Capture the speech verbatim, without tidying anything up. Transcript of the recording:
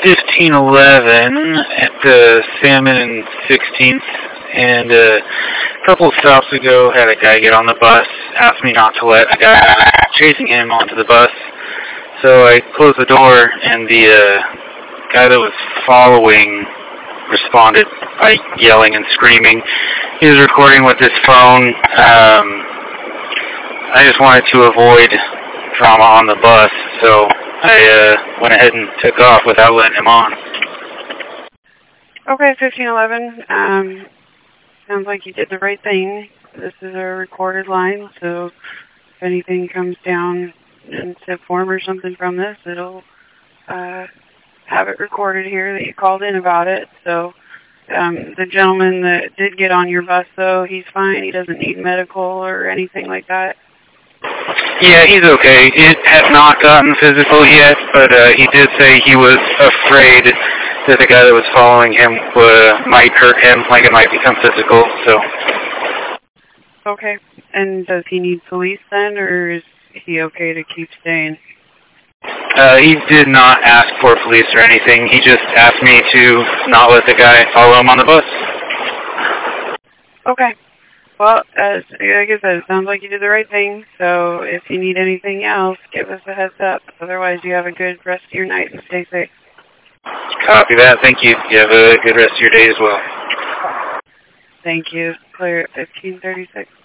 fifteen eleven at the Salmon and sixteenth, and uh, a couple of stops ago had a guy get on the bus, asked me not to let a guy chasing him onto the bus. So I closed the door, and the uh, guy that was following responded by yelling and screaming. He was recording with his phone. Um, I just wanted to avoid drama on the bus, so I uh, went ahead and took off without letting him on. Okay, fifteen eleven. Um, sounds like you did the right thing. This is a recorded line, so if anything comes down in tip form or something from this, it'll uh, have it recorded here that you called in about it. So um, the gentleman that did get on your bus, though, he's fine. He doesn't need medical or anything like that. Yeah, he's okay. It had not gotten physical yet, but uh, he did say he was afraid that the guy that was following him uh, might hurt him, like it might become physical. So. Okay. And does he need police then, or is he okay to keep staying? Uh, he did not ask for police or anything. He just asked me to not let the guy follow him on the bus. Okay. Well, as, like I said, it sounds like you did the right thing, so if you need anything else, give us a heads up. Otherwise, you have a good rest of your night and stay safe. Copy that. Thank you. You have a good rest of your day as well. Thank you. Clear at fifteen thirty-six.